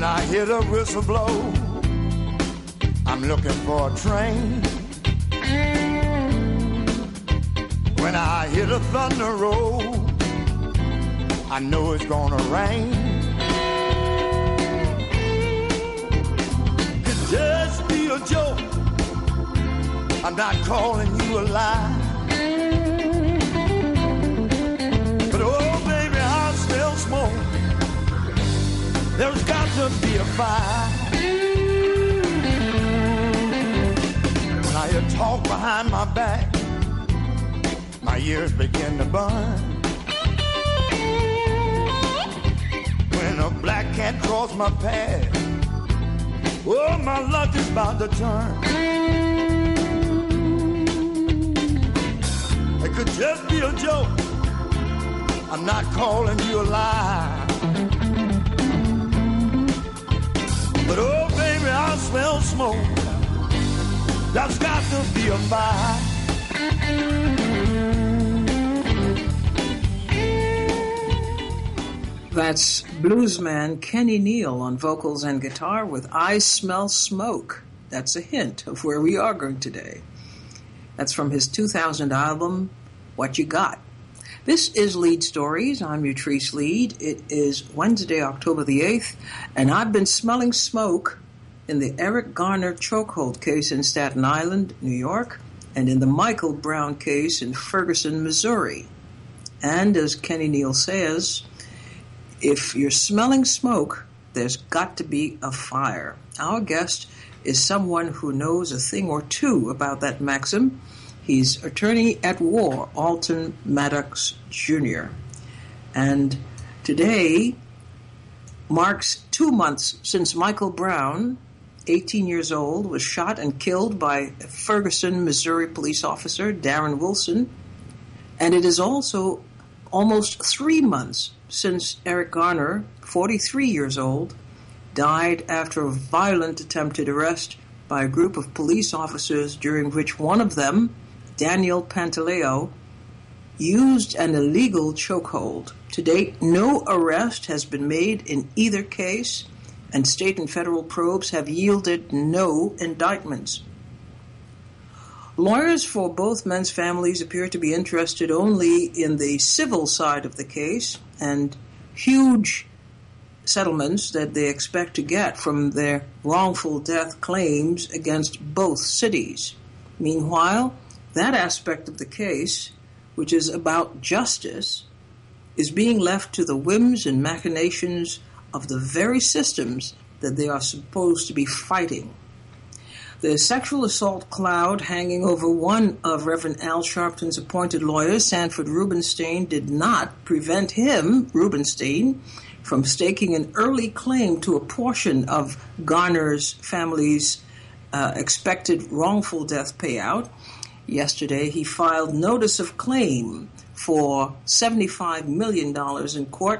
I hear the whistle blow, I'm looking for a train. When I hear the thunder roll, I know it's gonna rain. Could just be a joke, I'm not calling you a lie. But oh baby, I smell smoke, there's got to be a fire. When I hear talk behind my back, my ears begin to burn. When a black cat crossed my path, oh, my luck is about to turn. It could just be a joke, I'm not calling you a lie. But oh baby, I smell smoke, there's got to be a fire. That's bluesman Kenny Neal on vocals and guitar with I Smell Smoke. That's a hint of where we are going today. That's from his 2000 album, What You Got. This is Lead Stories. I'm Utrice Lead. It is Wednesday, October the 8th, and I've been smelling smoke in the Eric Garner chokehold case in Staten Island, New York, and in the Michael Brown case in Ferguson, Missouri. And as Kenny Neal says, if you're smelling smoke, there's got to be a fire. Our guest is someone who knows a thing or two about that maxim. He's attorney at war, Alton Maddox Jr. And today marks 2 months since Michael Brown, 18 years old, was shot and killed by Ferguson, Missouri police officer Darren Wilson. And it is also almost 3 months since Eric Garner, 43 years old, died after a violent attempted arrest by a group of police officers during which one of them, Daniel Pantaleo, used an illegal chokehold. To date, no arrest has been made in either case, and state and federal probes have yielded no indictments. Lawyers for both men's families appear to be interested only in the civil side of the case and huge settlements that they expect to get from their wrongful death claims against both cities. Meanwhile, that aspect of the case, which is about justice, is being left to the whims and machinations of the very systems that they are supposed to be fighting. The sexual assault cloud hanging over one of Reverend Al Sharpton's appointed lawyers, Sanford Rubenstein, did not prevent him, Rubenstein, from staking an early claim to a portion of Garner's family's expected wrongful death payout. Yesterday, he filed notice of claim for $75 million in court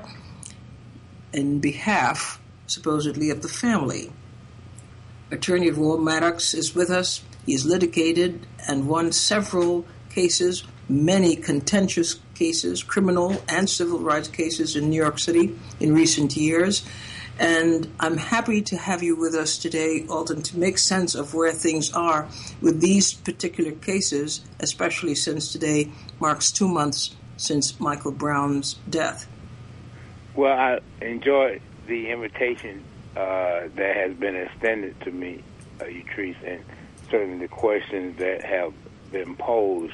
in behalf, supposedly, of the family. Attorney at War Maddox is with us. He has litigated and won several cases, many contentious cases, criminal and civil rights cases in New York City in recent years. And I'm happy to have you with us today, Alton, to make sense of where things are with these particular cases, especially since today marks 2 months since Michael Brown's death. Well, I enjoyed the invitation that has been extended to me, Utrice, and certainly the questions that have been posed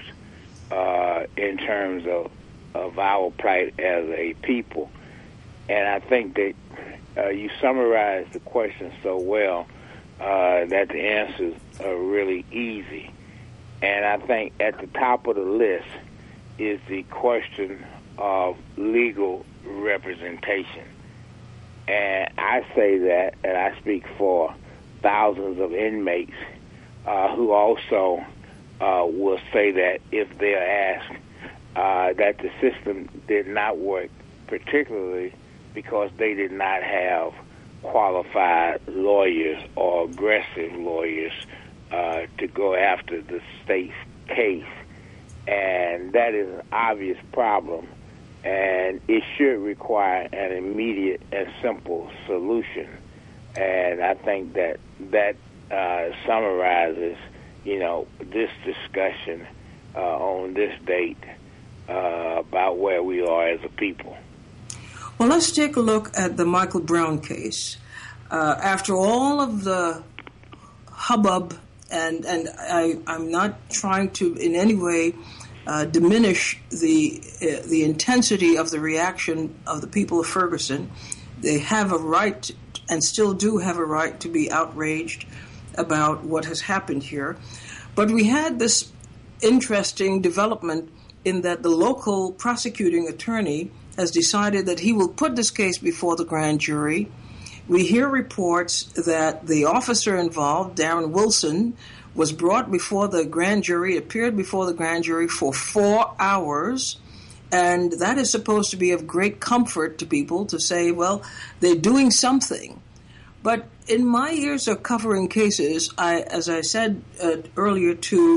in terms of our plight as a people. And I think that you summarized the question so well that the answers are really easy. And I think at the top of the list is the question of legal representation. And I say that, and I speak for thousands of inmates who also will say that if they're asked, that the system did not work, particularly because they did not have qualified lawyers or aggressive lawyers to go after the state's case. And that is an obvious problem, and it should require an immediate and simple solution. And I think that summarizes, this discussion on this date about where we are as a people. Well, let's take a look at the Michael Brown case. After all of the hubbub, and I'm not trying to in any way diminish the intensity of the reaction of the people of Ferguson. They have a right, and still do have a right, to be outraged about what has happened here. But we had this interesting development in that the local prosecuting attorney has decided that he will put this case before the grand jury. We hear reports that the officer involved, Darren Wilson, was brought before the grand jury, appeared before the grand jury for 4 hours, and that is supposed to be of great comfort to people to say, well, they're doing something. But in my years of covering cases, as I said earlier to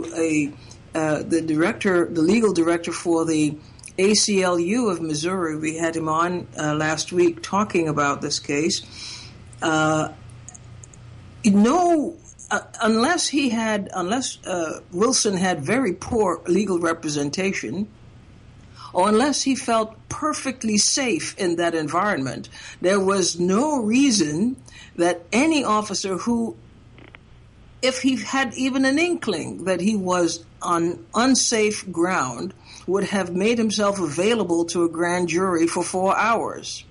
the legal director for the ACLU of Missouri, we had him on last week talking about this case. Unless Wilson had very poor legal representation, or unless he felt perfectly safe in that environment, there was no reason that any officer who, if he had even an inkling that he was on unsafe ground, would have made himself available to a grand jury for 4 hours.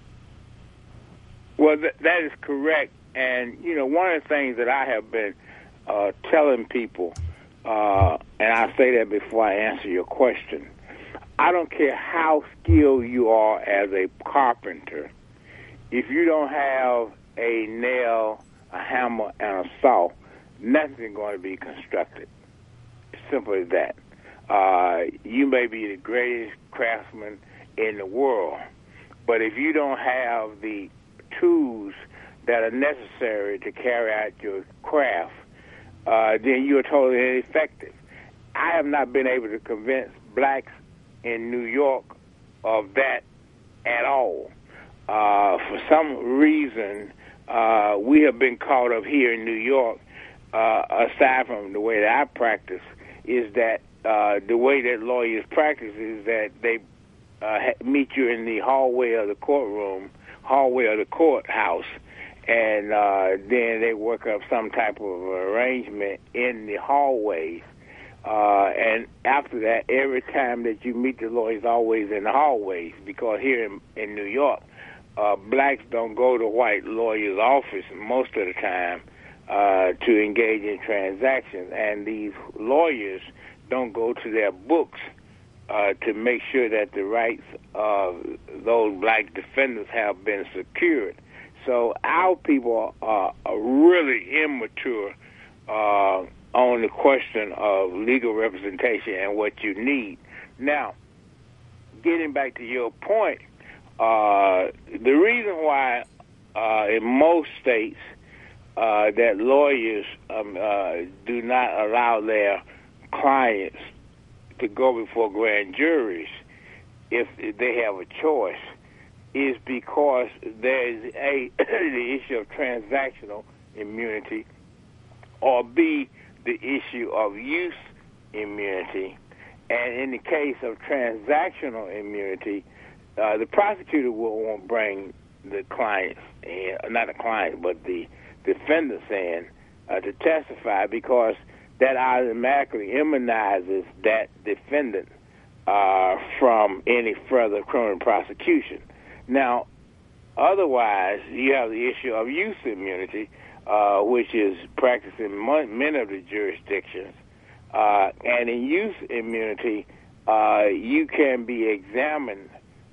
Well, that is correct. And, one of the things that I have been telling people, and I say that before I answer your question, I don't care how skilled you are as a carpenter, if you don't have a nail, a hammer, and a saw, nothing's going to be constructed. Simple as that. You may be the greatest craftsman in the world, but if you don't have the tools that are necessary to carry out your craft, then you're totally ineffective. I have not been able to convince blacks in New York of that at all. For some reason, we have been caught up here in New York, aside from the way that I practice, is that the way that lawyers practice is that they meet you in the hallway of the courthouse, and then they work up some type of arrangement in the hallways. And after that, every time that you meet the lawyers, always in the hallways, because here in New York, blacks don't go to white lawyers' office most of the time to engage in transactions, and these lawyers don't go to their books to make sure that the rights of those black defendants have been secured. So our people are really immature on the question of legal representation and what you need. Now, getting back to your point, the reason why in most states that lawyers do not allow their clients to go before grand juries if they have a choice is because there is the issue of transactional immunity, or B, the issue of use immunity. And in the case of transactional immunity, the prosecutor won't bring the clients in, not the client, but the defendants in to testify, because that automatically immunizes that defendant from any further criminal prosecution. Now, otherwise, you have the issue of use immunity, which is practiced in many of the jurisdictions. And in use immunity, you can be examined,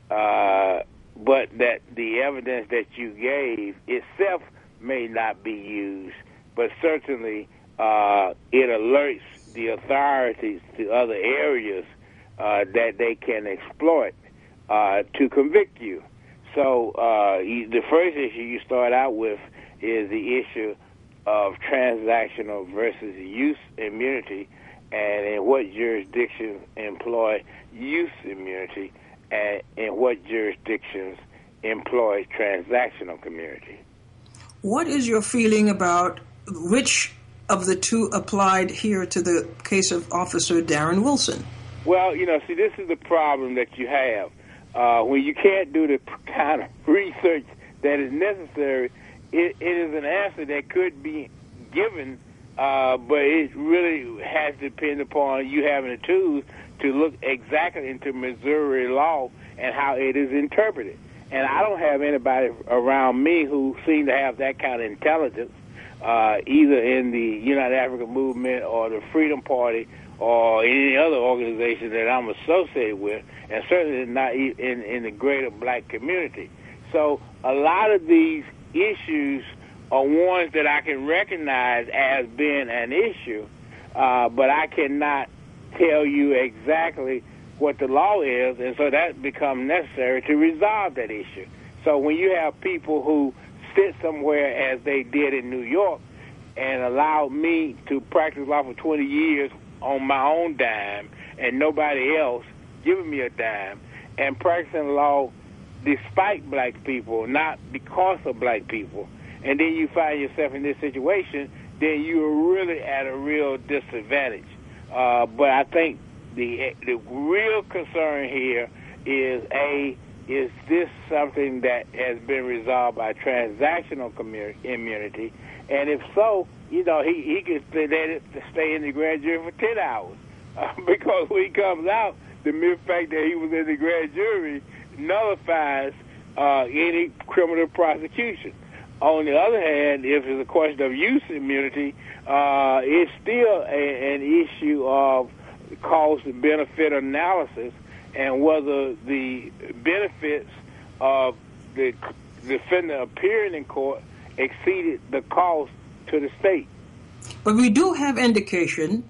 but that the evidence that you gave itself may not be used, but certainly it alerts the authorities to other areas that they can exploit to convict you. So the first issue you start out with is the issue of transactional versus use immunity, and in what jurisdictions employ use immunity, and in what jurisdictions employ transactional immunity. What is your feeling about which of the two applied here to the case of Officer Darren Wilson? Well, see, this is the problem that you have. When you can't do the kind of research that is necessary, it is an answer that could be given, but it really has to depend upon you having the tools to look exactly into Missouri law and how it is interpreted. And I don't have anybody around me who seem to have that kind of intelligence, either in the United African Movement or the Freedom Party or any other organization that I'm associated with, and certainly not in the greater black community. So a lot of these issues are ones that I can recognize as being an issue, but I cannot tell you exactly what the law is, and so that becomes necessary to resolve that issue. So when you have people who sit somewhere as they did in New York and allowed me to practice law for 20 years on my own dime and nobody else giving me a dime, and practicing law despite black people, not because of black people, and then you find yourself in this situation, then you're really at a real disadvantage. But I think the real concern here is this something that has been resolved by transactional immunity? And if so, he can stay in the grand jury for 10 hours because when he comes out, the mere fact that he was in the grand jury nullifies any criminal prosecution. On the other hand, if it's a question of use immunity, it's still an issue of cost and benefit analysis and whether the benefits of the defendant appearing in court exceeded the cost to the state. But we do have indication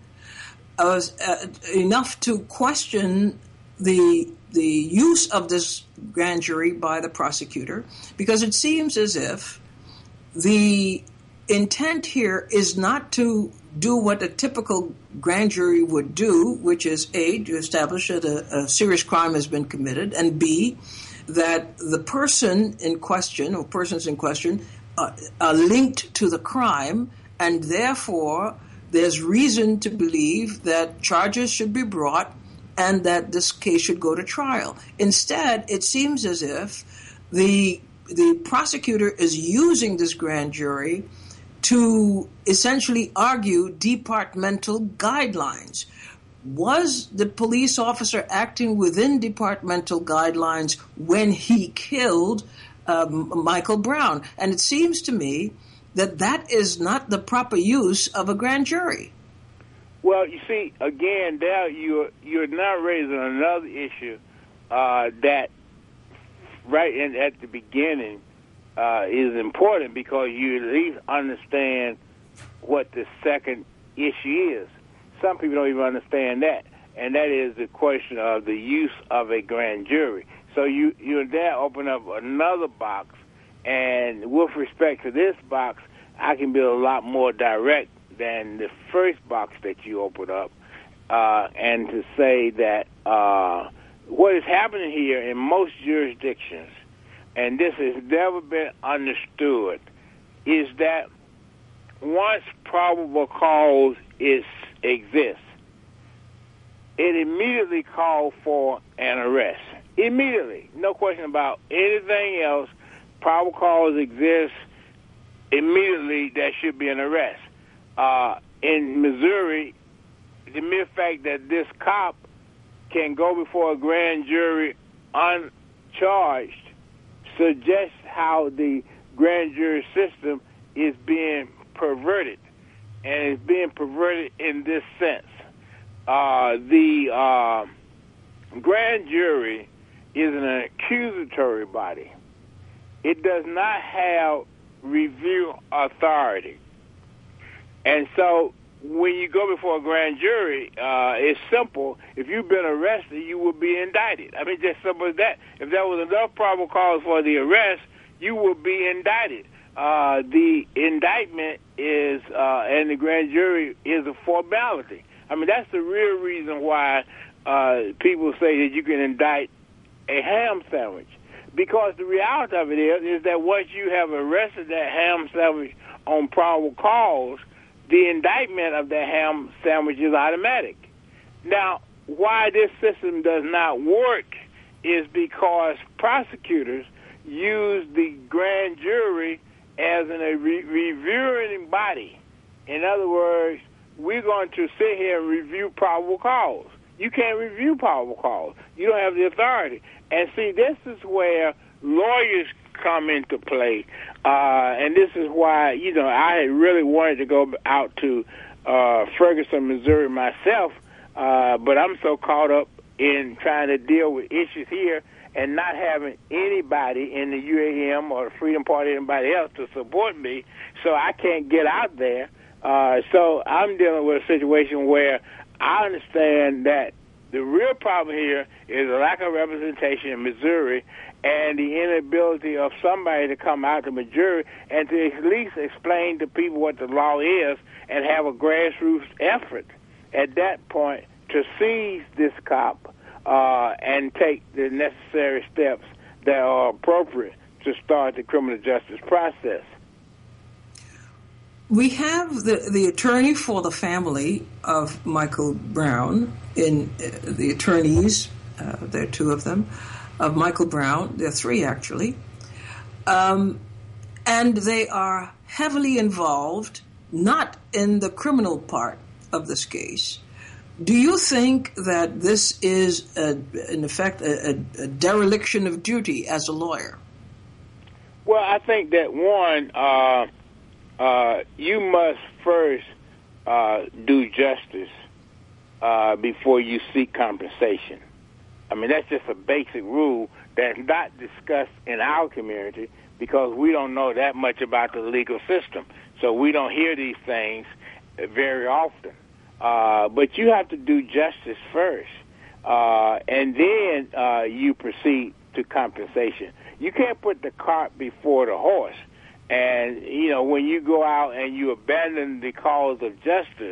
enough to question the use of this grand jury by the prosecutor, because it seems as if the intent here is not to do what a typical grand jury would do, which is A, to establish that a serious crime has been committed, and B, that the person in question or persons in question are linked to the crime, and therefore there's reason to believe that charges should be brought and that this case should go to trial. Instead, it seems as if the prosecutor is using this grand jury to essentially argue departmental guidelines. Was the police officer acting within departmental guidelines when he killed Michael Brown? And it seems to me that is not the proper use of a grand jury. Well, you see, again, there you're now raising another issue that right at the beginning is important, because you at least understand what the second issue is. Some people don't even understand that, and that is the question of the use of a grand jury. So you there open up another box, and with respect to this box, I can be a lot more direct than the first box that you opened up, and to say that what is happening here in most jurisdictions, and this has never been understood, is that once probable cause exists, it immediately calls for an arrest. Immediately. No question about anything else. Probable cause exists, immediately there should be an arrest. In Missouri, the mere fact that this cop can go before a grand jury uncharged suggests how the grand jury system is being perverted, and it's being perverted in this sense. The grand jury is an accusatory body. It does not have review authority. And so when you go before a grand jury, it's simple. If you've been arrested, you will be indicted. I mean, just simple as that. If there was enough probable cause for the arrest, you will be indicted. The indictment is, and the grand jury is a formality. I mean, that's the real reason why people say that you can indict a ham sandwich. because the reality of it is that once you have arrested that ham sandwich on probable cause, the indictment of that ham sandwich is automatic. Now, why this system does not work is because prosecutors use the grand jury as a reviewing body. In other words, we're going to sit here and review probable cause. You can't review probable cause. You don't have the authority. And see, this is where lawyers come into play. And this is why, I had really wanted to go out to Ferguson, Missouri myself, but I'm so caught up in trying to deal with issues here and not having anybody in the UAM or the Freedom Party or anybody else to support me, so I can't get out there. So I'm dealing with a situation where I understand that the real problem here is a lack of representation in Missouri and the inability of somebody to come out to Missouri and to at least explain to people what the law is and have a grassroots effort at that point to seize this cop and take the necessary steps that are appropriate to start the criminal justice process. We have the attorney for the family of Michael Brown, in the attorneys, there are two of them, of Michael Brown, there are three actually, and they are heavily involved, not in the criminal part of this case. Do you think that this is, in effect, a dereliction of duty as a lawyer? Well, I think that, one, you must first do justice before you seek compensation. I mean, that's just a basic rule that's not discussed in our community because we don't know that much about the legal system. So we don't hear these things very often. But you have to do justice first, and then you proceed to compensation. You can't put the cart before the horse. And, when you go out and you abandon the cause of justice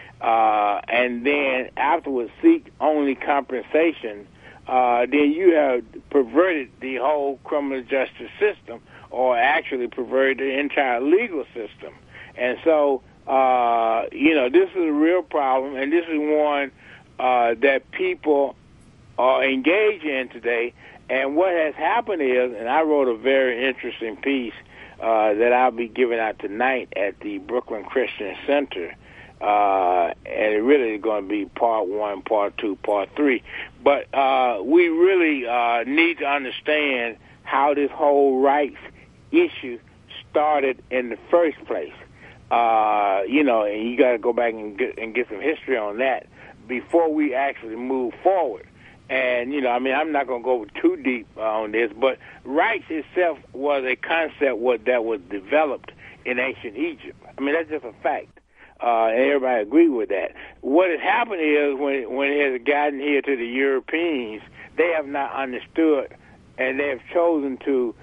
and then afterwards seek only compensation, then you have perverted the whole criminal justice system or actually perverted the entire legal system. And so, this is a real problem, and this is one that people are engaged in today. And what has happened is, and I wrote a very interesting piece that I'll be giving out tonight at the Brooklyn Christian Center, and it really is going to be part 1, part 2, part 3. But we really need to understand how this whole rights issue started in the first place. And you got to go back and get some history on that before we actually move forward. And, I'm not going to go too deep on this, but rights itself was a concept that was developed in ancient Egypt. I mean, that's just a fact. And everybody agree with that. What has happened is when it has gotten here to the Europeans, they have not understood, and they have chosen to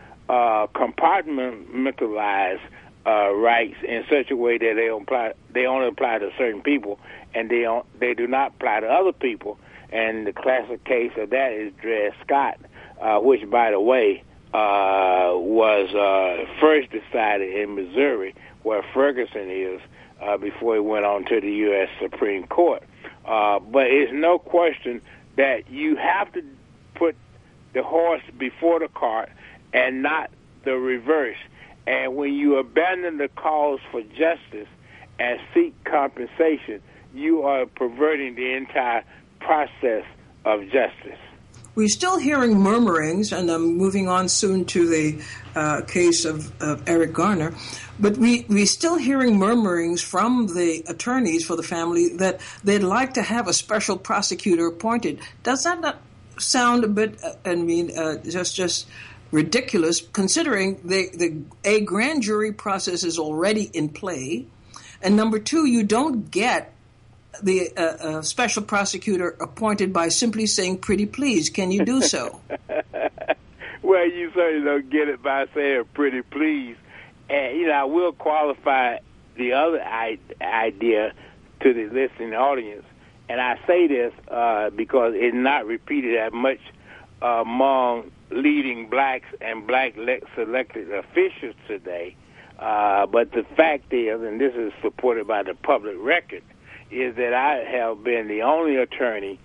compartmentalize rights in such a way that they only apply to certain people, and they do not apply to other people. And the classic case of that is Dred Scott, which, by the way, was first decided in Missouri, where Ferguson is, before he went on to the U.S. Supreme Court. But it's no question that you have to put the horse before the cart and not the reverse. And when you abandon the cause for justice and seek compensation, you are perverting the entire process of justice. We're still hearing murmurings, and I'm moving on soon to the case of Eric Garner, but we're still hearing murmurings from the attorneys for the family that they'd like to have a special prosecutor appointed. Does that not sound a bit, just ridiculous, considering a grand jury process is already in play, and number two, you don't get the special prosecutor appointed by simply saying pretty please. Can you do so? Well, you certainly don't get it by saying pretty please. And, I will qualify the other idea to the listening audience. And I say this because it's not repeated that much among leading blacks and black selected officials today. But the fact is, and this is supported by the public record, is that I have been the only attorney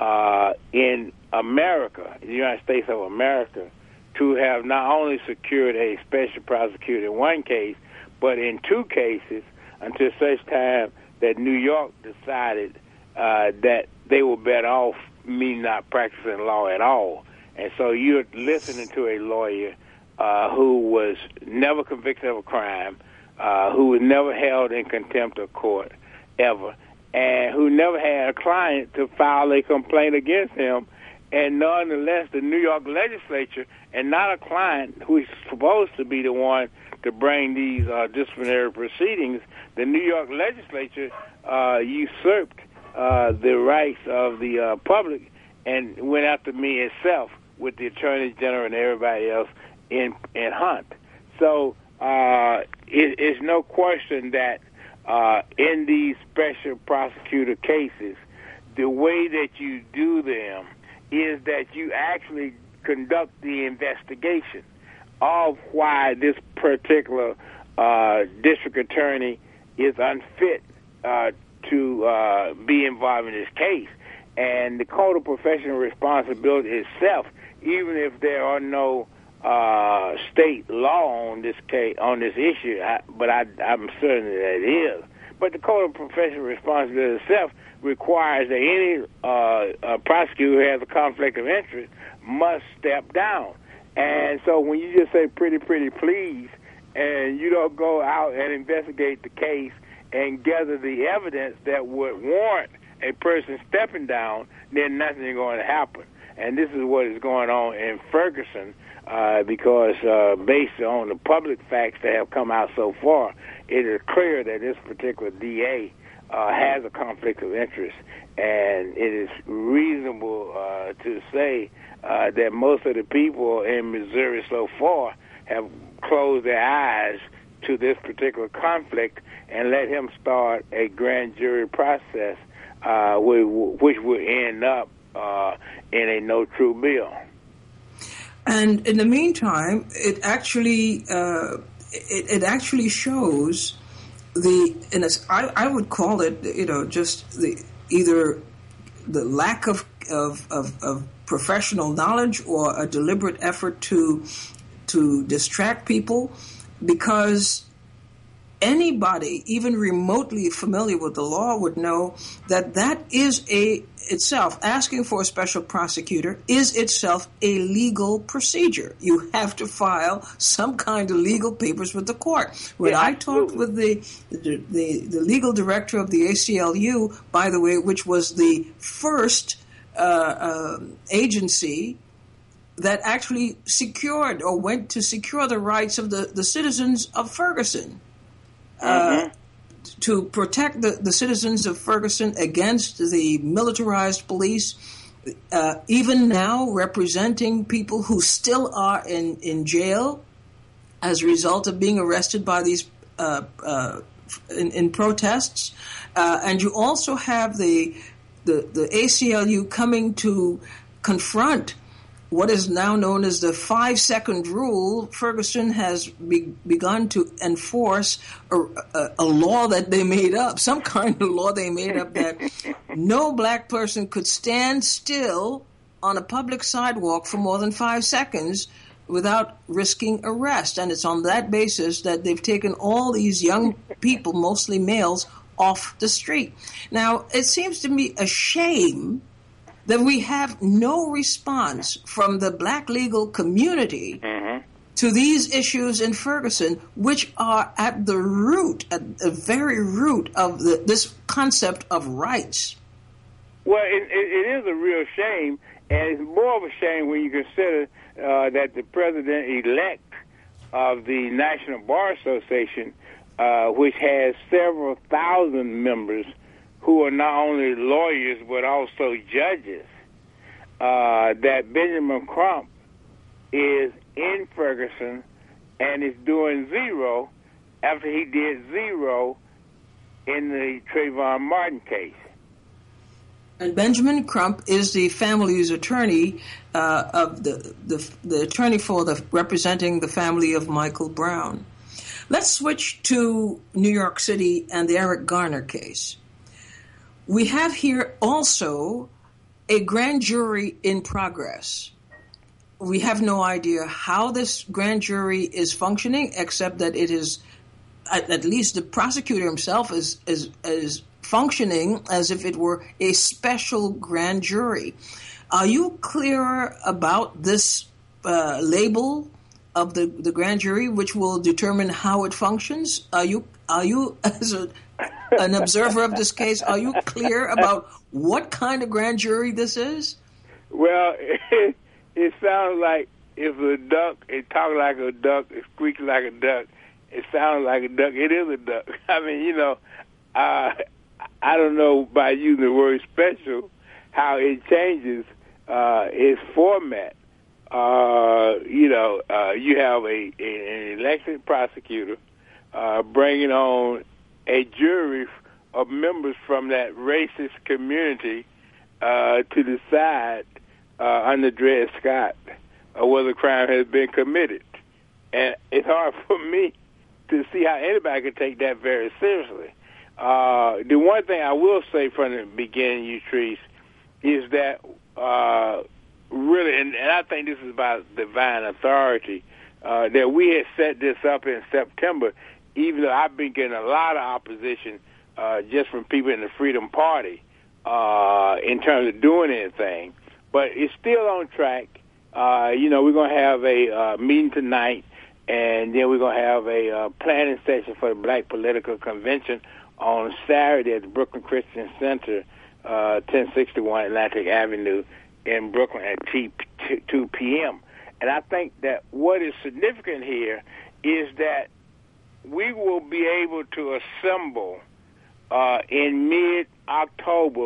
in America, the United States of America, to have not only secured a special prosecutor in one case, but in two cases until such time that New York decided that they were better off me not practicing law at all. And so you're listening to a lawyer who was never convicted of a crime, who was never held in contempt of court ever, and who never had a client to file a complaint against him. And nonetheless, the New York legislature, and not a client who is supposed to be the one to bring these disciplinary proceedings, the New York legislature usurped the rights of the public and went after me itself with the Attorney General and everybody else in Hunt. So it's no question that in these special prosecutor cases, the way that you do them is that you actually conduct the investigation of why this particular district attorney is unfit to be involved in this case. And the Code of Professional Responsibility itself, even if there are no state law on this case, on this issue, but I'm certain that it is. But the Code of Professional Responsibility itself requires that any prosecutor who has a conflict of interest must step down. And so when you just say pretty please, and you don't go out and investigate the case and gather the evidence that would warrant a person stepping down, then nothing is going to happen. And this is what is going on in Ferguson, because based on the public facts that have come out so far, it is clear that this particular DA has a conflict of interest, and it is reasonable to say that most of the people in Missouri so far have closed their eyes to this particular conflict and let him start a grand jury process, which would end up in a no true bill. And in the meantime, it actually shows I would call it, just either the lack of professional knowledge or a deliberate effort to distract people, because anybody, even remotely familiar with the law, would know that is itself, asking for a special prosecutor is itself a legal procedure. You have to file some kind of legal papers with the court. When I talked with the legal director of the ACLU, by the way, which was the first agency that actually secured or went to secure the rights of the citizens of Ferguson, to protect the citizens of Ferguson against the militarized police, even now representing people who still are in jail as a result of being arrested by these in protests. And you also have the ACLU coming to confront what is now known as the 5-second rule. Ferguson has begun to enforce a law that they made up, some kind of law they made up, that no black person could stand still on a public sidewalk for more than 5 seconds without risking arrest. And it's on that basis that they've taken all these young people, mostly males, off the street. Now, it seems to me a shame that we have no response from the black legal community to these issues in Ferguson, which are at the very root of this concept of rights. Well, it is a real shame, and it's more of a shame when you consider that the president-elect of the National Bar Association, which has several thousand members, who are not only lawyers but also judges, that Benjamin Crump is in Ferguson and is doing zero after he did zero in the Trayvon Martin case. And Benjamin Crump is the family's attorney, of the attorney for representing the family of Michael Brown. Let's switch to New York City and the Eric Garner case. We have here also a grand jury in progress. We have no idea how this grand jury is functioning, except that it is, at least the prosecutor himself is functioning as if it were a special grand jury. Are you clear about this label of the grand jury, which will determine how it functions? Are you as an observer of this case, are you clear about what kind of grand jury this is? Well, it sounds like if a duck, it talks like a duck, it squeaks like a duck, it sounds like a duck, it is a duck. I mean, I don't know by using the word special how it changes its format. You have an elected prosecutor bringing on a jury of members from that racist community to decide under Dred Scott whether a crime has been committed. And it's hard for me to see how anybody could take that very seriously. The one thing I will say from the beginning, Utrice, is that really, and I think this is about divine authority, that we had set this up in September, even though I've been getting a lot of opposition just from people in the Freedom Party in terms of doing anything. But it's still on track. We're going to have a meeting tonight, and then we're going to have a planning session for the Black Political Convention on Saturday at the Brooklyn Christian Center, 1061 Atlantic Avenue in Brooklyn at 2 p.m. And I think that what is significant here is that we will be able to assemble in mid-October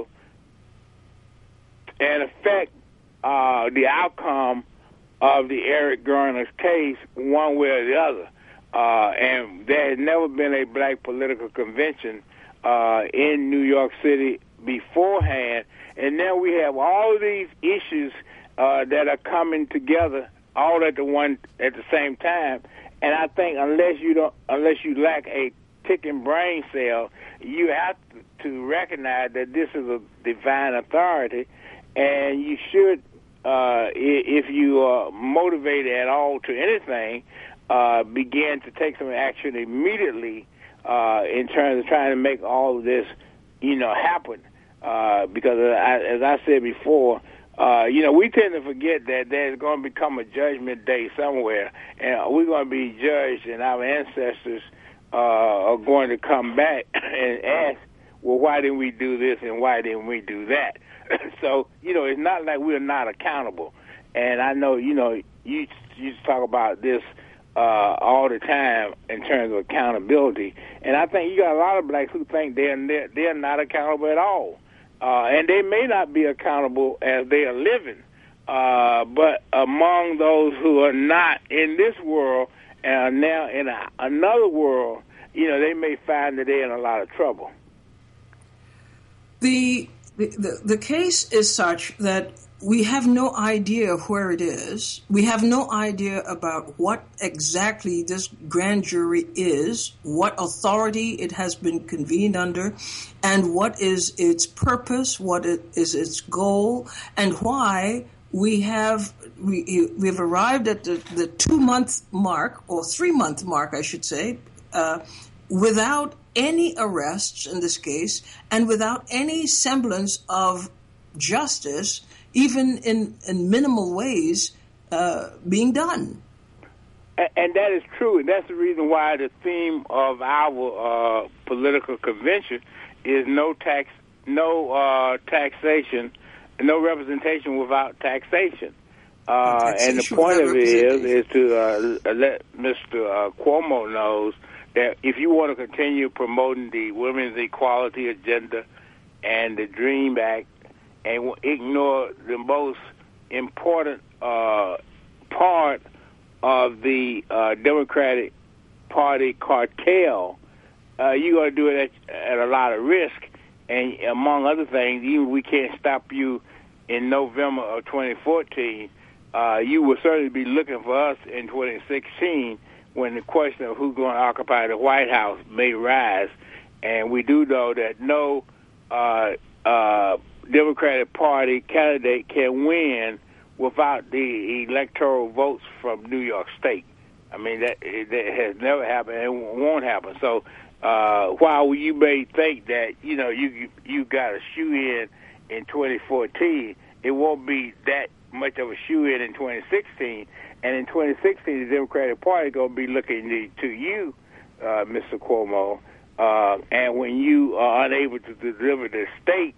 and affect the outcome of the Eric Garner's case one way or the other. And there has never been a black political convention in New York City beforehand. And now we have all of these issues that are coming together all at the same time. And I think unless you lack a ticking brain cell, you have to recognize that this is a divine authority, and you should, if you are motivated at all to anything, begin to take some action immediately in terms of trying to make all of this, happen. Because as I said before, we tend to forget that there's going to become a judgment day somewhere, and we're going to be judged, and our ancestors are going to come back and ask, well, why didn't we do this and why didn't we do that? So, it's not like we're not accountable. And I know, you talk about this all the time in terms of accountability. And I think you got a lot of blacks who think they're not accountable at all. And they may not be accountable as they are living. But among those who are not in this world and are now in another world, they may find that they're in a lot of trouble. The case is such that we have no idea of where it is. We have no idea about what exactly this grand jury is, what authority it has been convened under, and what is its purpose, what is its goal, and why we've arrived at the 2-month mark, or 3-month mark, I should say, without any arrests in this case, and without any semblance of justice, even in minimal ways, being done. And that is true, and that's the reason why the theme of our political convention is no taxation, no representation without taxation. And the point of it is to let Mr. Cuomo knows that if you want to continue promoting the women's equality agenda and the DREAM Act and ignore the most important part of the Democratic Party cartel, you're going to do it at a lot of risk. and among other things, even we can't stop you in November of 2014, you will certainly be looking for us in 2016 when the question of who's going to occupy the White House may rise. And we do know that no Democratic Party candidate can win without the electoral votes from New York State. I mean, that has never happened and won't happen. So while you may think that, you got a shoe-in in 2014, it won't be that much of a shoe-in in 2016. And in 2016, the Democratic Party is going to be looking to you, Mr. Cuomo. And when you are unable to deliver the state,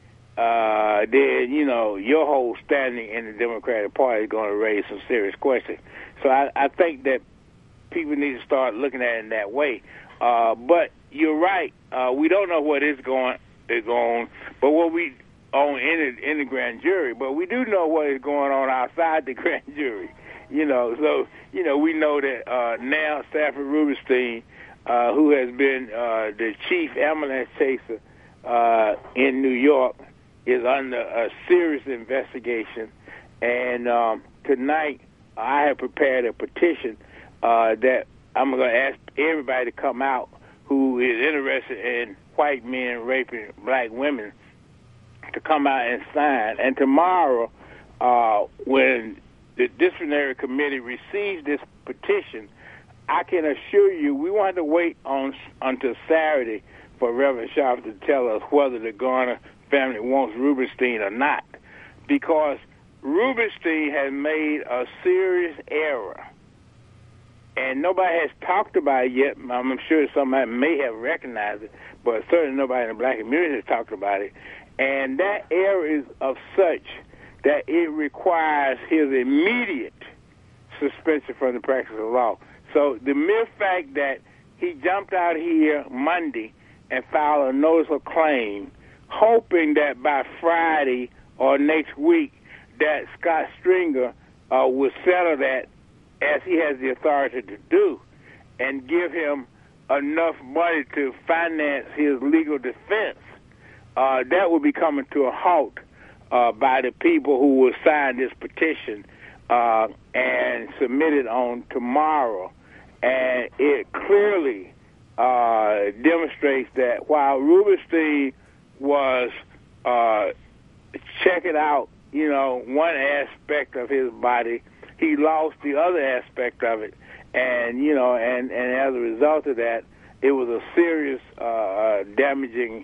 then, your whole standing in the Democratic Party is going to raise some serious questions. So I think that people need to start looking at it in that way. But you're right. We don't know what is going on, but what we on in the grand jury, but we do know what is going on outside the grand jury. So we know that now Sanford Rubenstein, who has been the chief ambulance chaser in New York, is under a serious investigation. And tonight, I have prepared a petition that I'm going to ask everybody to come out who is interested in white men raping black women to come out and sign. And tomorrow, when the disciplinary committee receives this petition, I can assure you we won't have to wait until Saturday for Reverend Sharp to tell us whether the Garner family wants Rubenstein or not, because Rubenstein has made a serious error, and nobody has talked about it yet. I'm sure somebody may have recognized it, but certainly nobody in the black community has talked about it. And that error is of such that it requires his immediate suspension from the practice of law. So the mere fact that he jumped out here Monday and filed a notice of claim, hoping that by Friday or next week that Scott Stringer will settle that as he has the authority to do and give him enough money to finance his legal defense, that will be coming to a halt by the people who will sign this petition and submit it on tomorrow. And it clearly demonstrates that while Rubenstein was checking out, one aspect of his body, he lost the other aspect of it. And, and as a result of that, it was a serious damaging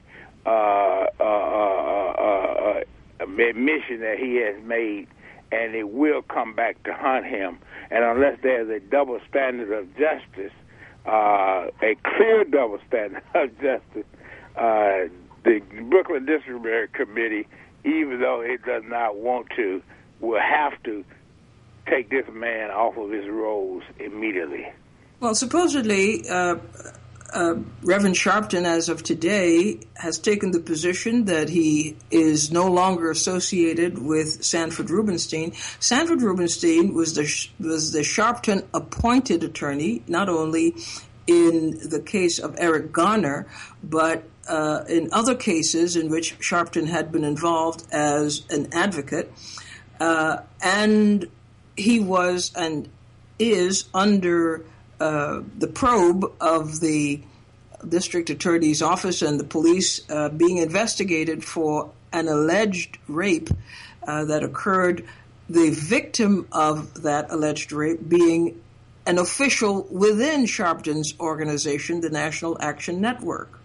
admission that he has made, and it will come back to haunt him. And unless there's a double standard of justice, a clear double standard of justice, the Brooklyn District Committee, even though it does not want to, will have to take this man off of his roles immediately. Well, supposedly, Reverend Sharpton, as of today, has taken the position that he is no longer associated with Sanford Rubenstein. Sanford Rubenstein was the Sharpton appointed attorney, not only in the case of Eric Garner, but in other cases in which Sharpton had been involved as an advocate. And he was and is under the probe of the district attorney's office and the police being investigated for an alleged rape that occurred, the victim of that alleged rape being an official within Sharpton's organization, the National Action Network.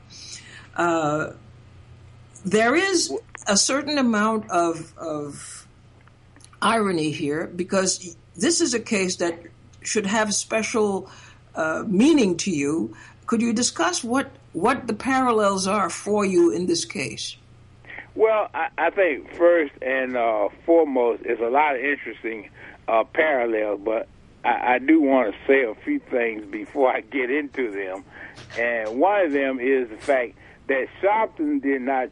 There is a certain amount of irony here, because this is a case that should have special meaning to you. Could you discuss what the parallels are for you in this case? Well, I think first and foremost, there's a lot of interesting parallels, but I do want to say a few things before I get into them. And one of them is the fact that Sharpton did not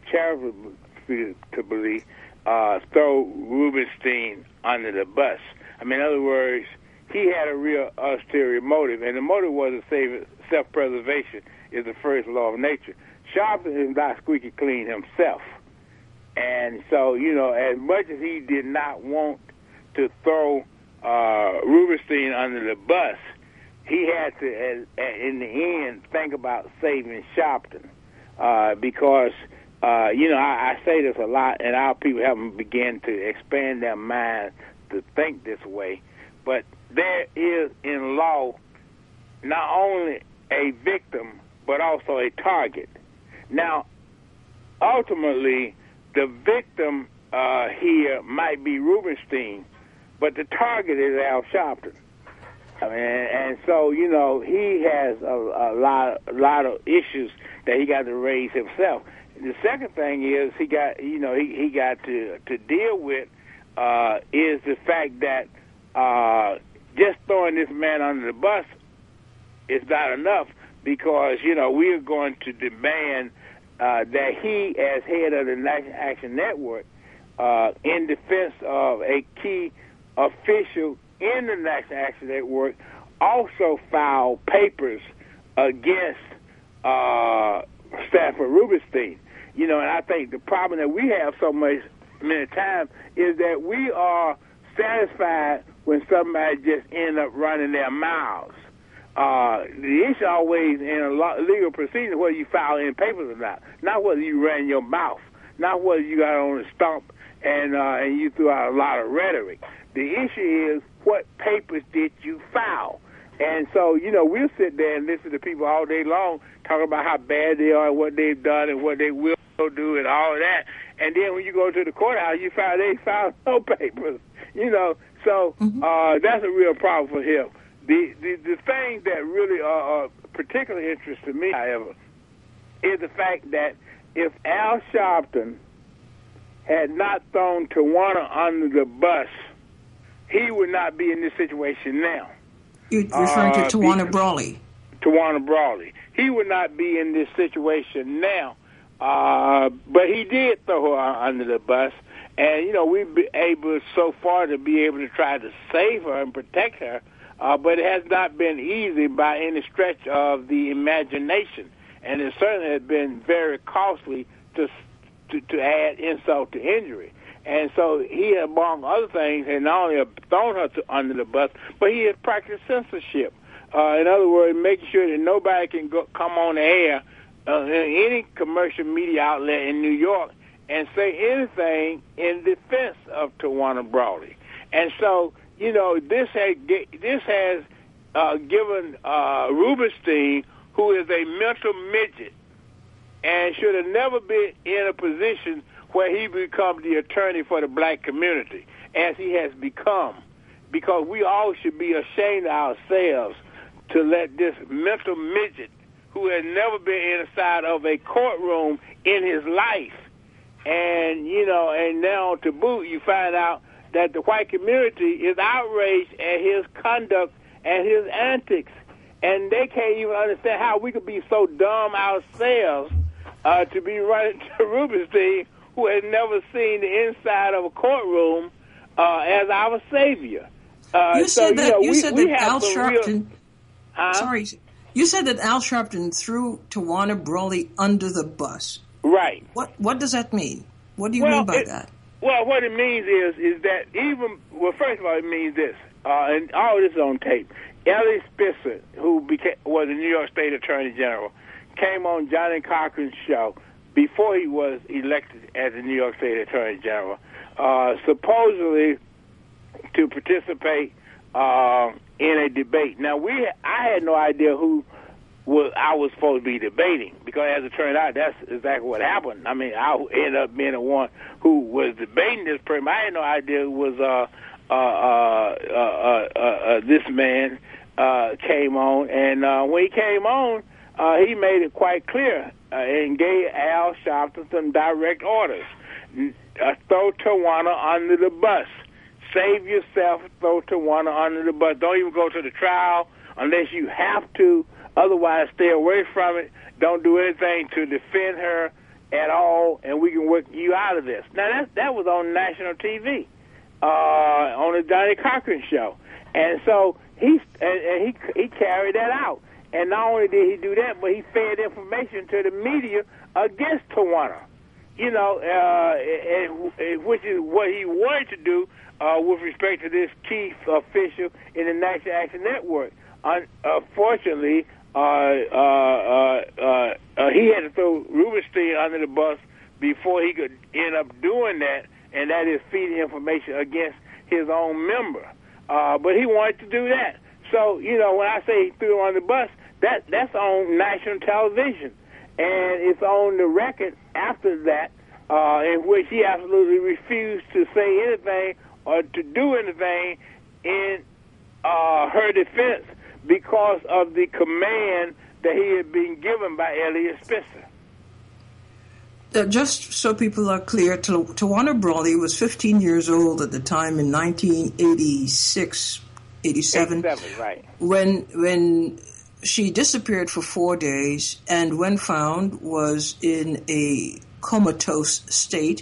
charitably throw Rubenstein under the bus. I mean, in other words, he had a real ulterior motive, and the motive was to save self-preservation is the first law of nature. Sharpton is not squeaky clean himself. And so, as much as he did not want to throw Rubenstein under the bus, he had to, in the end, think about saving Sharpton because, I say this a lot, and our people haven't begun to expand their minds to think this way. But there is in law not only a victim, but also a target. Now, ultimately, the victim here might be Rubenstein, but the target is Al Sharpton. I mean, and so he has a lot of issues that he got to raise himself. The second thing is he got to deal with is the fact that just throwing this man under the bus is not enough, because we are going to demand that he, as head of the National Action Network, in defense of a key official in the National Action Network, also file papers against Stanford Rubenstein. And I think the problem that we have many times is that we are satisfied when somebody just ends up running their mouths. The issue always in a legal procedure whether you file any papers or not whether you ran your mouth, not whether you got on a stump and you threw out a lot of rhetoric. The issue is what papers did you file? And so, we'll sit there and listen to people all day long talking about how bad they are and what they've done and what they will do and all of that. And then when you go to the courthouse, they filed no papers, So that's a real problem for him. The thing that really particularly interests me, however, is the fact that if Al Sharpton had not thrown Tawana under the bus, he would not be in this situation now. You're referring to Tawana Brawley. Tawana Brawley. He would not be in this situation now, but he did throw her under the bus. And, we've been able so far to be able to try to save her and protect her, but it has not been easy by any stretch of the imagination. And it certainly has been very costly to add insult to injury. And so he, among other things, had not only thrown her under the bus, but he has practiced censorship. In other words, making sure that nobody can come on the air in any commercial media outlet in New York and say anything in defense of Tawana Brawley. And so, this has given Rubenstein, who is a mental midget and should have never been in a position where he become the attorney for the black community, as he has become, because we all should be ashamed of ourselves to let this mental midget, who has never been inside of a courtroom in his life, and now to boot, you find out that the white community is outraged at his conduct and his antics, and they can't even understand how we could be so dumb ourselves to be running to Rubenstein, who had never seen the inside of a courtroom, as our savior. You said that Al Sharpton. You said that Al Sharpton threw Tawana Brawley under the bus. Right. What does that mean? What do you mean by that? Well, what it means is that first of all, it means this, and all this is on tape. Ellie Spitzer, who was the New York State Attorney General, came on Johnny Cochran's show before he was elected as the New York State Attorney General, supposedly to participate in a debate. Now, I had no idea who I was supposed to be debating, because as it turned out, that's exactly what happened. I mean, I ended up being the one who was debating this person. I had no idea it was this man came on, and when he came on, he made it quite clear and gave Al Sharpton some direct orders. Throw Tawana under the bus. Save yourself, throw Tawana under the bus. Don't even go to the trial unless you have to. Otherwise, stay away from it. Don't do anything to defend her at all, and we can work you out of this. Now, that was on national TV, on the Johnny Cochran show. And so he carried that out. And not only did he do that, but he fed information to the media against Tawana. You know, which is what he wanted to do with respect to this chief official in the National Action Network. Unfortunately, he had to throw Rubenstein under the bus before he could end up doing that, and that is feeding information against his own member. But he wanted to do that. So, you know, when I say he threw him on the bus, that's on national television. And it's on the record after that, in which he absolutely refused to say anything or to do anything in her defense because of the command that he had been given by Eliot Spitzer. Just so people are clear, Tawana Brawley was 15 years old at the time in 1986, 87, right. when she disappeared for 4 days, and when found was in a comatose state.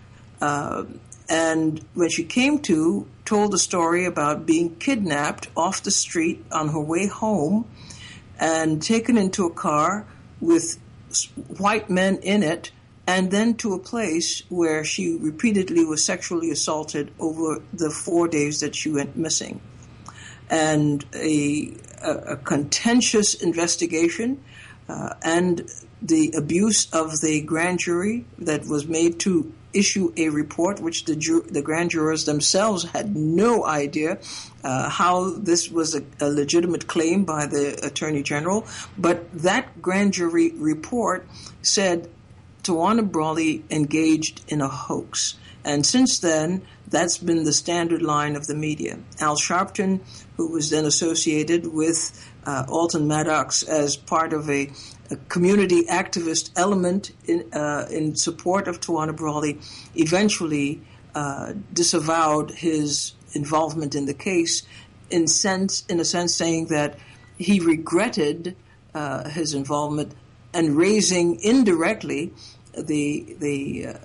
And when she came to, told a story about being kidnapped off the street on her way home and taken into a car with white men in it, and then to a place where she repeatedly was sexually assaulted over the 4 days that she went missing. And a contentious investigation and the abuse of the grand jury that was made to issue a report, which the grand jurors themselves had no idea how this was a legitimate claim by the Attorney General. But that grand jury report said Tawana Brawley engaged in a hoax. And since then, that's been the standard line of the media. Al Sharpton, who was then associated with Alton Maddox as part of a community activist element in support of Tawana Brawley, eventually disavowed his involvement in the case, in a sense saying that he regretted his involvement and raising indirectly the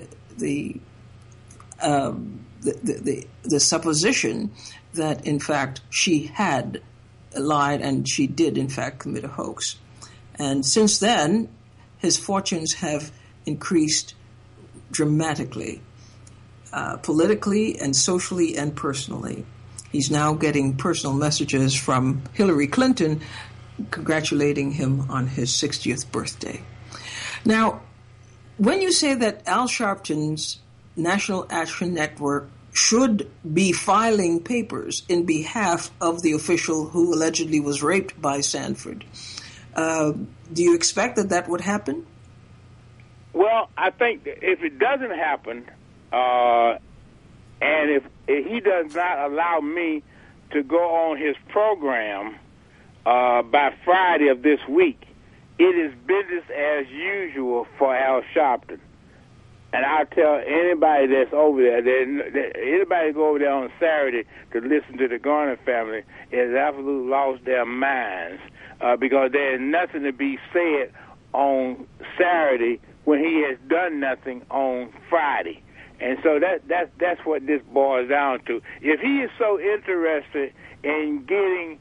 supposition that, in fact, she had lied and she did, in fact, commit a hoax. And since then, his fortunes have increased dramatically, politically and socially and personally. He's now getting personal messages from Hillary Clinton congratulating him on his 60th birthday. Now, when you say that Al Sharpton's National Action Network should be filing papers in behalf of the official who allegedly was raped by Sanford, do you expect that would happen? Well, I think that if it doesn't happen, and if he does not allow me to go on his program by Friday of this week, it is business as usual for Al Sharpton. And I'll tell anybody that's over there, anybody go over there on Saturday to listen to the Garner family has absolutely lost their minds because there's nothing to be said on Saturday when he has done nothing on Friday. And so that's what this boils down to. If he is so interested in getting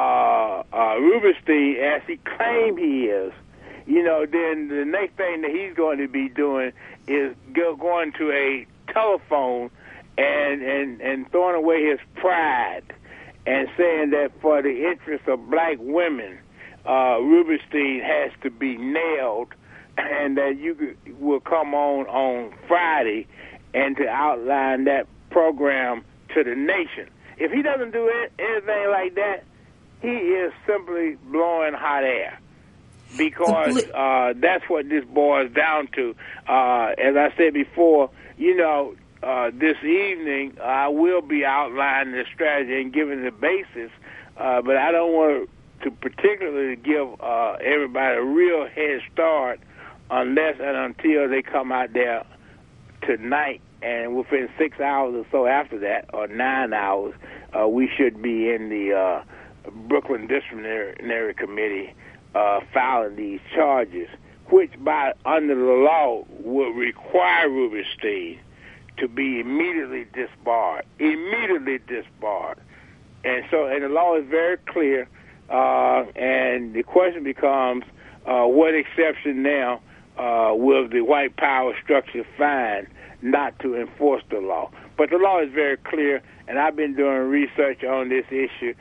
Rubenstein as he claims he is, you know, then the next thing that he's going to be doing is going to a telephone and throwing away his pride and saying that for the interest of black women, Rubenstein has to be nailed, and that you will come on Friday and to outline that program to the nation. If he doesn't do anything like that, he is simply blowing hot air. Because that's what this boils down to. As I said before, you know, this evening I will be outlining the strategy and giving the basis, but I don't want to particularly give everybody a real head start unless and until they come out there tonight, and within 6 hours or so after that, or 9 hours, we should be in the Brooklyn Disciplinary Committee filing these charges, which under the law would require Rubenstein to be immediately disbarred, And the law is very clear, and the question becomes, what exception now will the white power structure find not to enforce the law? But the law is very clear, and I've been doing research on this issue,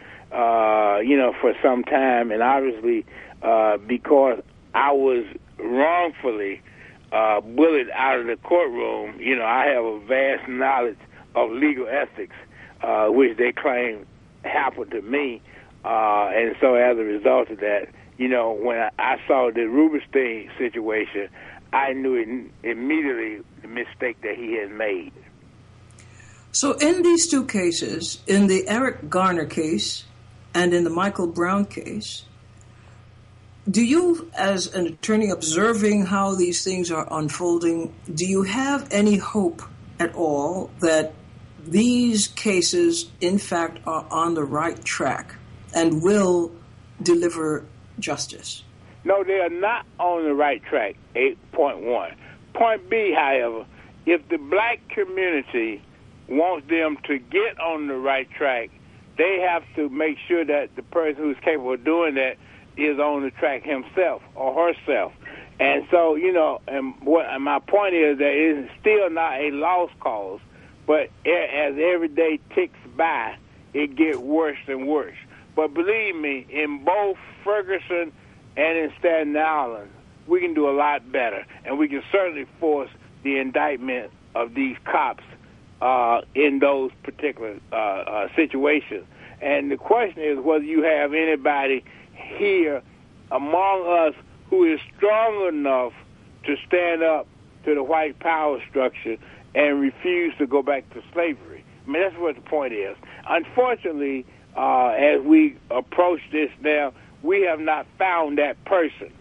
for some time, and obviously because I was wrongfully bullied out of the courtroom, I have a vast knowledge of legal ethics, which they claim happened to me, and so as a result of that, when I saw the Rubenstein situation, I knew immediately the mistake that he had made. So in these two cases, in the Eric Garner case and in the Michael Brown case, do you, as an attorney observing how these things are unfolding, do you have any hope at all that these cases, in fact, are on the right track and will deliver justice? No, they are not on the right track, 8.1. Point B, however, if the black community wants them to get on the right track, they have to make sure that the person who's capable of doing that is on the track himself or herself. And so, and my point is that it's still not a lost cause, but as every day ticks by, it gets worse and worse. But believe me, in both Ferguson and in Staten Island, we can do a lot better, and we can certainly force the indictment of these cops in those particular situations. And the question is whether you have anybody here among us who is strong enough to stand up to the white power structure and refuse to go back to slavery. I mean, that's what the point is. Unfortunately, as we approach this now, we have not found that person,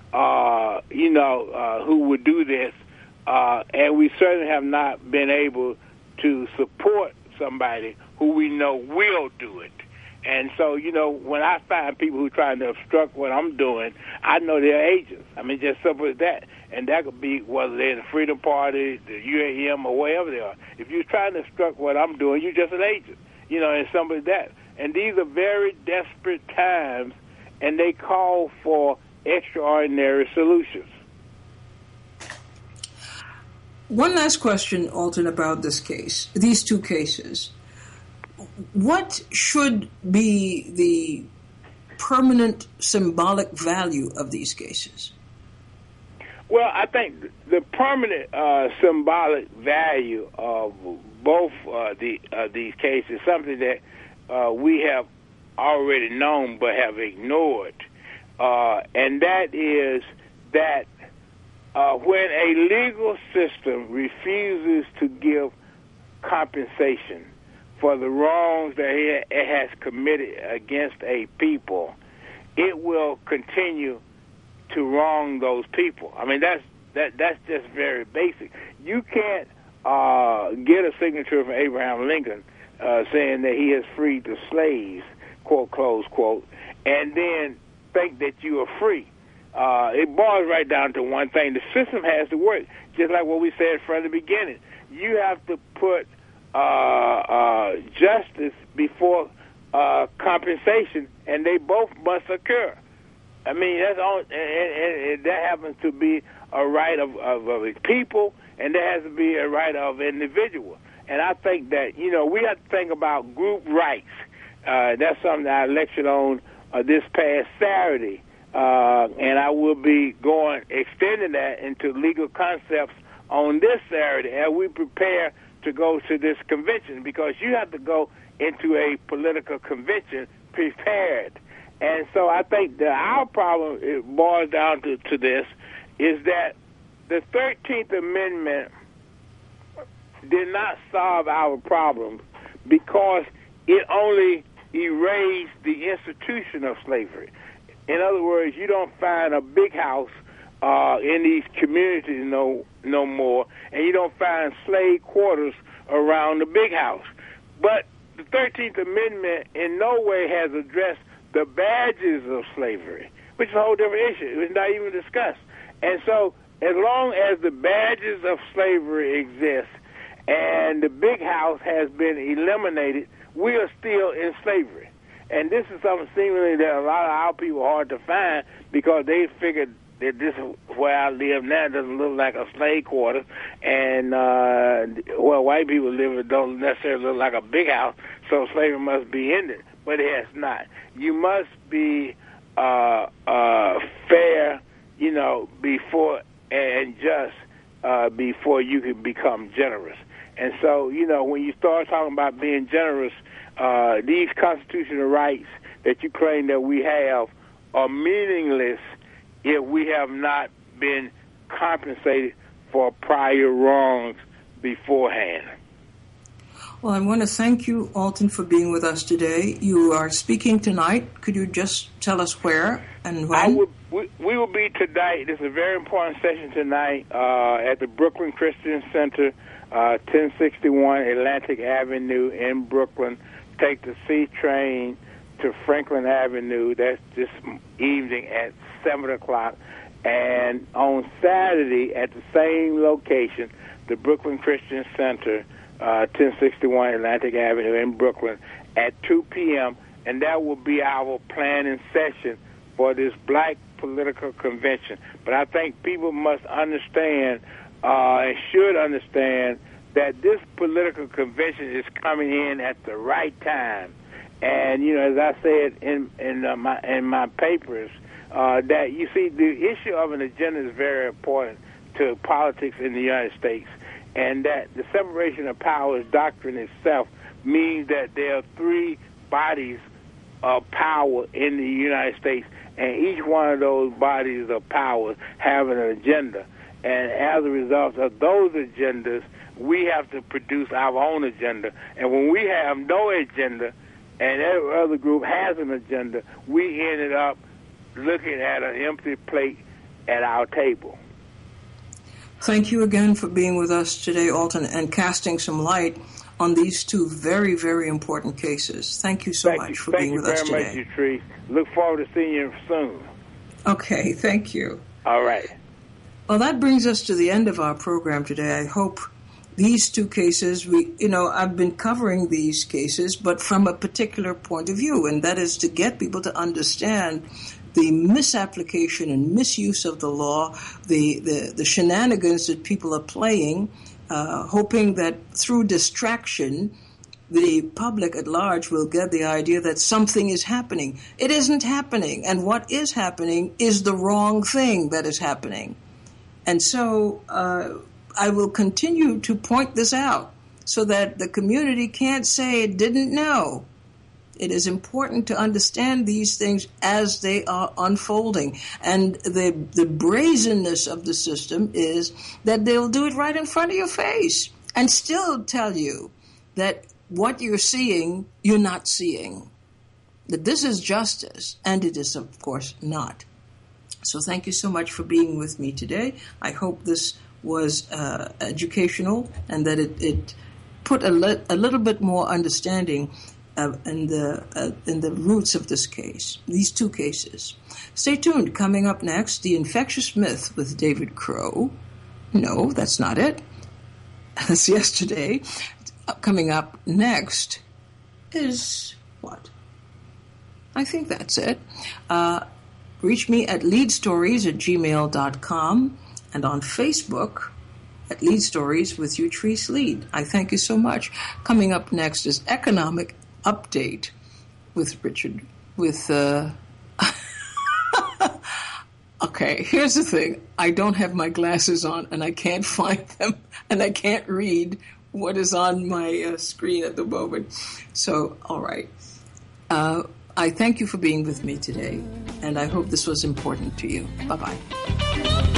who would do this, and we certainly have not been able to support somebody who we know will do it. And so, when I find people who are trying to obstruct what I'm doing, I know they're agents. I mean, just simple as that. And that could be whether they're in the Freedom Party, the UAM, or wherever they are. If you're trying to obstruct what I'm doing, you're just an agent, and somebody that. And these are very desperate times, and they call for extraordinary solutions. One last question, Alton, about this case, these two cases. What should be the permanent symbolic value of these cases? Well, I think the permanent symbolic value of both these cases is something that we have already known but have ignored, and that is that when a legal system refuses to give compensation for the wrongs that it has committed against a people, it will continue to wrong those people. I mean, that's just very basic. You can't get a signature from Abraham Lincoln saying that he has freed the slaves, quote, close quote, and then think that you are free. It boils right down to one thing. The system has to work, just like what we said from the beginning. You have to put justice before compensation, and they both must occur. I mean, that's all, and that happens to be a right of a people, and that has to be a right of an individual. And I think that, we have to think about group rights. That's something that I lectured on this past Saturday, and I will be extending that into legal concepts on this Saturday as we prepare to go to this convention, because you have to go into a political convention prepared. And so I think that our problem, it boils down to this, is that the 13th Amendment did not solve our problems because it only erased the institution of slavery. In other words, you don't find a big house in these communities no more, and you don't find slave quarters around the big house. But the 13th Amendment in no way has addressed the badges of slavery, which is a whole different issue. It was not even discussed. And so as long as the badges of slavery exist and the big house has been eliminated, we are still in slavery. And this is something seemingly that a lot of our people are hard to find because they figured that this is where I live now doesn't look like a slave quarter, and where white people live it don't necessarily look like a big house, so slavery must be ended. But it has not. You must be fair, before and just before you can become generous. And so, when you start talking about being generous, these constitutional rights that you claim that we have are meaningless if we have not been compensated for prior wrongs beforehand. Well, I want to thank you, Alton, for being with us today. You are speaking tonight. Could you just tell us where and when? We will be tonight. This is a very important session tonight at the Brooklyn Christian Center, 1061 Atlantic Avenue in Brooklyn. Take the C train to Franklin Avenue. That's this evening at 7 o'clock. And on Saturday at the same location, the Brooklyn Christian Center, 1061 Atlantic Avenue in Brooklyn at 2 p.m. And that will be our planning session for this black political convention. But I think people must understand and should understand that this political convention is coming in at the right time. And, as I said in my papers, that you see the issue of an agenda is very important to politics in the United States, and that the separation of powers doctrine itself means that there are three bodies of power in the United States, and each one of those bodies of power have an agenda. And as a result of those agendas, we have to produce our own agenda. And when we have no agenda and every other group has an agenda, we ended up looking at an empty plate at our table. Thank you again for being with us today, Alton, and casting some light on these two very, very important cases. Thank you so much for being with us today. Thank you very much, Tree. Look forward to seeing you soon. Okay, thank you. All right. Well, that brings us to the end of our program today. I hope these two cases, I've been covering these cases, but from a particular point of view, and that is to get people to understand the misapplication and misuse of the law, the shenanigans that people are playing, hoping that through distraction, the public at large will get the idea that something is happening. It isn't happening, and what is happening is the wrong thing that is happening. And so I will continue to point this out so that the community can't say it didn't know. It is important to understand these things as they are unfolding. And the brazenness of the system is that they'll do it right in front of your face and still tell you that what you're seeing, you're not seeing. That this is justice, and it is, of course, not. So thank you so much for being with me today. I hope this was educational and that it put a little bit more understanding in the roots of this case, these two cases. Stay tuned. Coming up next, The Infectious Myth with David Crow. No, that's not it. That's yesterday. Coming up next is what? I think that's it. Reach me at leadstories@gmail.com and on Facebook at Lead Stories with Utrice Lead. I thank you so much. Coming up next is Economic Update with Richard. Okay, here's the thing. I don't have my glasses on and I can't find them and I can't read what is on my screen at the moment. So, all right. I thank you for being with me today, and I hope this was important to you. Bye-bye.